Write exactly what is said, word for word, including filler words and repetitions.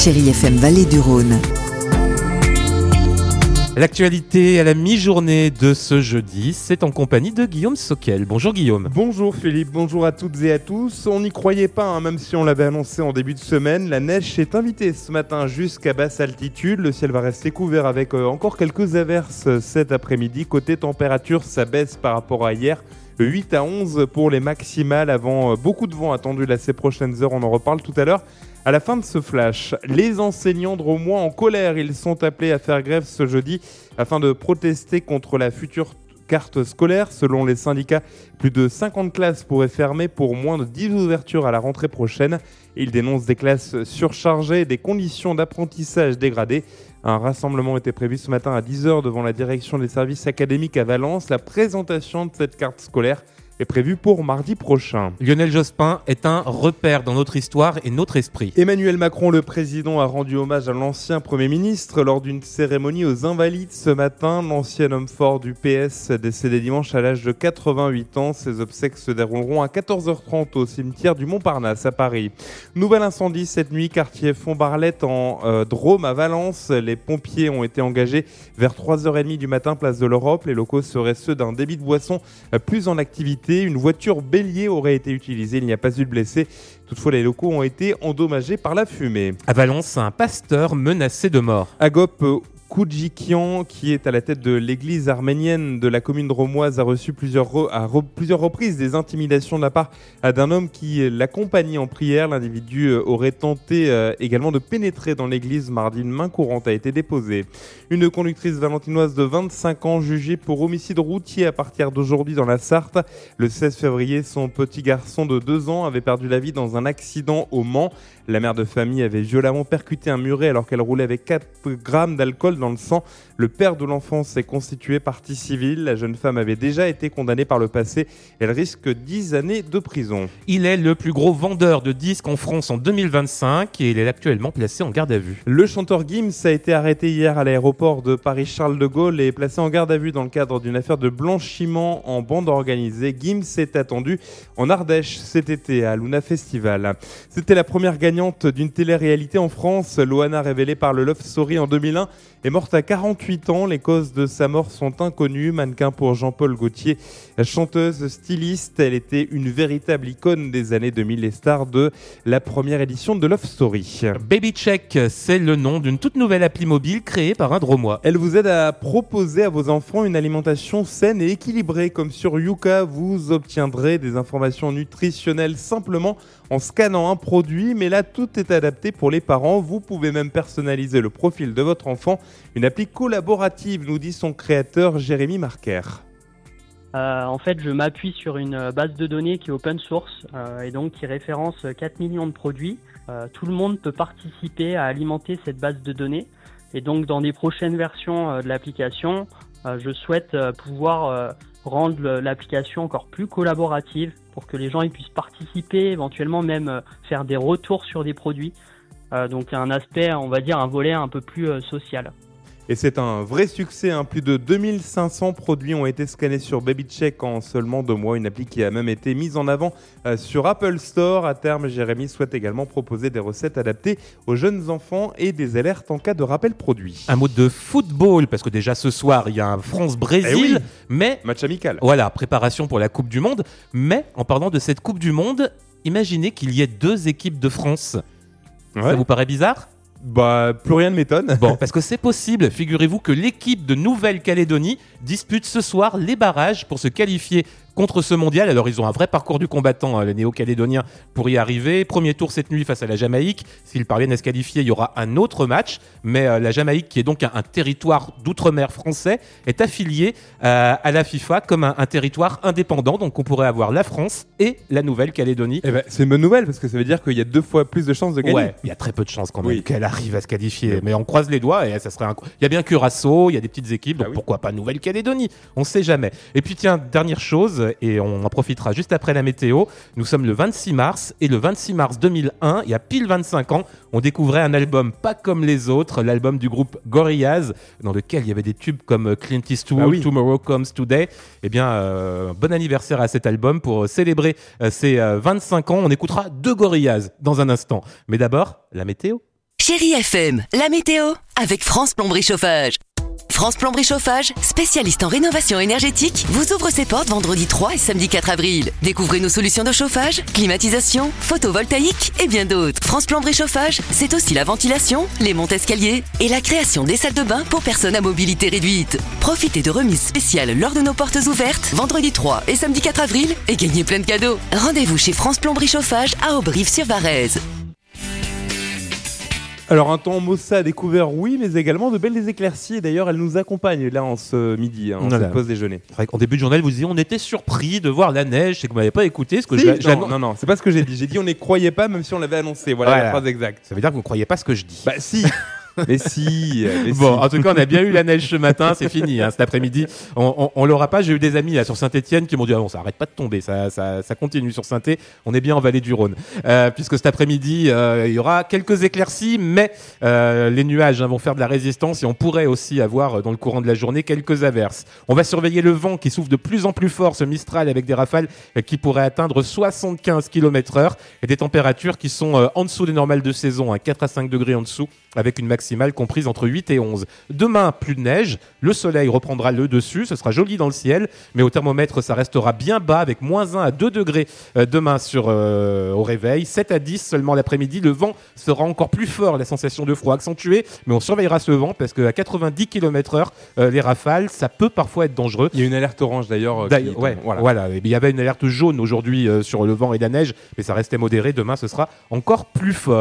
Chérie F M Vallée du Rhône. L'actualité à la mi-journée de ce jeudi, c'est en compagnie de Guillaume Soquel. Bonjour Guillaume. Bonjour Philippe, bonjour à toutes et à tous. On n'y croyait pas, hein, même si on l'avait annoncé en début de semaine. La neige s'est invitée ce matin jusqu'à basse altitude. Le ciel va rester couvert avec euh, encore quelques averses cet après-midi. Côté température, ça baisse par rapport à hier. huit à onze pour les maximales avant euh, beaucoup de vent attendu là ces prochaines heures. On en reparle tout à l'heure. À la fin de ce flash, les enseignants drômois en colère, ils sont appelés à faire grève ce jeudi afin de protester contre la future carte scolaire. Selon les syndicats, plus de cinquante classes pourraient fermer pour moins de dix ouvertures à la rentrée prochaine. Ils dénoncent des classes surchargées et des conditions d'apprentissage dégradées. Un rassemblement était prévu ce matin à dix heures devant la direction des services académiques à Valence. La présentation de cette carte scolaire est prévu pour mardi prochain. Lionel Jospin est un repère dans notre histoire et notre esprit. Emmanuel Macron, le président, a rendu hommage à l'ancien Premier ministre lors d'une cérémonie aux Invalides ce matin. L'ancien homme fort du P S décédé dimanche à l'âge de quatre-vingt-huit ans. Ses obsèques se dérouleront à quatorze heures trente au cimetière du Montparnasse à Paris. Nouvel incendie cette nuit, quartier Font-Barlette en euh, Drôme à Valence. Les pompiers ont été engagés vers trois heures trente du matin, place de l'Europe. Les locaux seraient ceux d'un débit de boisson euh, plus en activité. Une voiture bélier aurait été utilisée, il n'y a pas eu de blessés. Toutefois, les locaux ont été endommagés par la fumée. À Valence, un pasteur menacé de mort. Agop Koudjikian, qui est à la tête de l'église arménienne de la commune drômoise, a reçu plusieurs, re- à re- plusieurs reprises des intimidations de la part d'un homme qui l'accompagnait en prière. L'individu aurait tenté euh, également de pénétrer dans l'église. Mardi, une main courante a été déposée. Une conductrice valentinoise de vingt-cinq ans jugée pour homicide routier à partir d'aujourd'hui dans la Sarthe. Le seize février, son petit garçon de deux ans avait perdu la vie dans un accident au Mans. La mère de famille avait violemment percuté un muret alors qu'elle roulait avec quatre grammes d'alcool dans le sang. Le père de l'enfant s'est constitué partie civile. La jeune femme avait déjà été condamnée par le passé. Elle risque dix années de prison. Il est le plus gros vendeur de disques en France en deux mille vingt-cinq et il est actuellement placé en garde à vue. Le chanteur Gims a été arrêté hier à l'aéroport de Paris-Charles de Gaulle et placé en garde à vue dans le cadre d'une affaire de blanchiment en bande organisée. Gims est attendu en Ardèche cet été à Luna Festival. C'était la première gagnante d'une télé-réalité en France. Loana, révélée par le Love Story en deux mille un, est morte à quarante-huit ans. Les causes de sa mort sont inconnues. Mannequin pour Jean-Paul Gaultier, chanteuse, styliste, elle était une véritable icône des années deux mille, les stars de la première édition de Love Story. Baby Check, c'est le nom d'une toute nouvelle appli mobile créée par un drômois. Elle vous aide à proposer à vos enfants une alimentation saine et équilibrée. Comme sur Yuka, vous obtiendrez des informations nutritionnelles simplement en scannant un produit. Mais là, tout est adapté pour les parents. Vous pouvez même personnaliser le profil de votre enfant. Une appli collaborative, nous dit son créateur Jérémy Marquer. Euh, en fait, je m'appuie sur une base de données qui est open source euh, et donc qui référence quatre millions de produits. Euh, tout le monde peut participer à alimenter cette base de données. Et donc, dans les prochaines versions euh, de l'application, euh, je souhaite euh, pouvoir euh, rendre le, l'application encore plus collaborative pour que les gens ils puissent participer, éventuellement même euh, faire des retours sur des produits. Euh, donc, un aspect, on va dire, un volet un peu plus euh, social. Et c'est un vrai succès, hein. Plus de deux mille cinq cents produits ont été scannés sur Baby Check en seulement deux mois. Une appli qui a même été mise en avant euh, sur Apple Store. À terme, Jérémy souhaite également proposer des recettes adaptées aux jeunes enfants et des alertes en cas de rappel produit. Un mot de football, parce que déjà ce soir, il y a un France-Brésil. Eh oui, mais match amical. Voilà, préparation pour la Coupe du Monde. Mais en parlant de cette Coupe du Monde, imaginez qu'il y ait deux équipes de France. Ouais. Ça vous paraît bizarre ? Bah, plus rien ne m'étonne. Bon, parce que c'est possible. Figurez-vous que l'équipe de Nouvelle-Calédonie dispute ce soir les barrages pour se qualifier contre ce mondial. Alors, ils ont un vrai parcours du combattant, hein, les Néo-Calédoniens, pour y arriver. Premier tour cette nuit face à la Jamaïque. S'ils parviennent à se qualifier, il y aura un autre match. Mais euh, la Jamaïque, qui est donc un, un territoire d'outre-mer français, est affiliée euh, à la FIFA comme un, un territoire indépendant. Donc, on pourrait avoir la France et la Nouvelle-Calédonie. Eh ben, c'est une bonne nouvelle, parce que ça veut dire qu'il y a deux fois plus de chances de gagner. Ouais, il y a très peu de chances quand même oui. qu'elle arrive à se qualifier. Mais on croise les doigts et ça serait un... Il y a bien Curaçao, il y a des petites équipes, donc ah oui. Pourquoi pas Nouvelle-Calédonie ? On ne sait jamais. Et puis tiens, dernière chose, et on en profitera juste après la météo. Nous sommes le vingt-six mars, et le vingt-six mars deux mille un, il y a pile vingt-cinq ans, on découvrait un album pas comme les autres, l'album du groupe Gorillaz, dans lequel il y avait des tubes comme Clint Eastwood, ah oui. Tomorrow Comes Today. Eh bien, euh, bon anniversaire à cet album pour célébrer euh, ces euh, vingt-cinq ans. On écoutera deux Gorillaz dans un instant. Mais d'abord, la météo. Chérie F M, la météo avec France Plomberie Chauffage. France Plomberie Chauffage, spécialiste en rénovation énergétique, vous ouvre ses portes vendredi trois et samedi quatre avril. Découvrez nos solutions de chauffage, climatisation, photovoltaïque et bien d'autres. France Plomberie Chauffage, c'est aussi la ventilation, les montes-escaliers et la création des salles de bain pour personnes à mobilité réduite. Profitez de remises spéciales lors de nos portes ouvertes, vendredi trois et samedi quatre avril et gagnez plein de cadeaux. Rendez-vous chez France Plomberie Chauffage à Auberive-sur-Varèse. Alors un temps maussade à découvert, oui, mais également de belles éclaircies. D'ailleurs, elle nous accompagne là en ce midi, hein, en Voilà. cette pause déjeuner. C'est vrai qu'en début de journal, vous disiez on était surpris de voir la neige, c'est que vous m'avez pas écouté. Ce que Si, je, non, j'annon- non, non, c'est pas ce que j'ai dit. J'ai dit on n'y croyait pas, même si on l'avait annoncé. Voilà, Voilà. la phrase exacte. Ça veut dire que vous ne croyez pas ce que je dis. Bah si. Mais si, mais Bon, si. en tout cas, on a bien eu la neige ce matin, c'est fini. Hein, cet après-midi, on, on, on l'aura pas. J'ai eu des amis là sur Saint-Étienne qui m'ont dit ah bon, ça arrête pas de tomber, ça, ça, ça continue sur Saint-É. On est bien en vallée du Rhône, euh, puisque cet après-midi, euh, il y aura quelques éclaircies, mais euh, les nuages hein, vont faire de la résistance et on pourrait aussi avoir dans le courant de la journée quelques averses. On va surveiller le vent qui souffle de plus en plus fort, ce Mistral avec des rafales euh, qui pourraient atteindre soixante-quinze kilomètres heure et des températures qui sont euh, en dessous des normales de saison, hein, quatre à cinq degrés en dessous, avec une maximale comprise entre huit et onze. Demain, plus de neige, le soleil reprendra le dessus, ce sera joli dans le ciel, mais au thermomètre, ça restera bien bas avec moins un à deux degrés euh, demain sur, euh, au réveil, sept à dix seulement l'après-midi. Le vent sera encore plus fort, la sensation de froid accentuée, mais on surveillera ce vent parce qu'à quatre-vingt-dix kilomètres heure, euh, les rafales, ça peut parfois être dangereux. Il y a une alerte orange d'ailleurs. euh, D'ailleurs, qui- ouais, voilà. voilà. Et bien, il y avait une alerte jaune aujourd'hui euh, sur le vent et la neige, mais ça restait modéré. Demain, ce sera encore plus fort.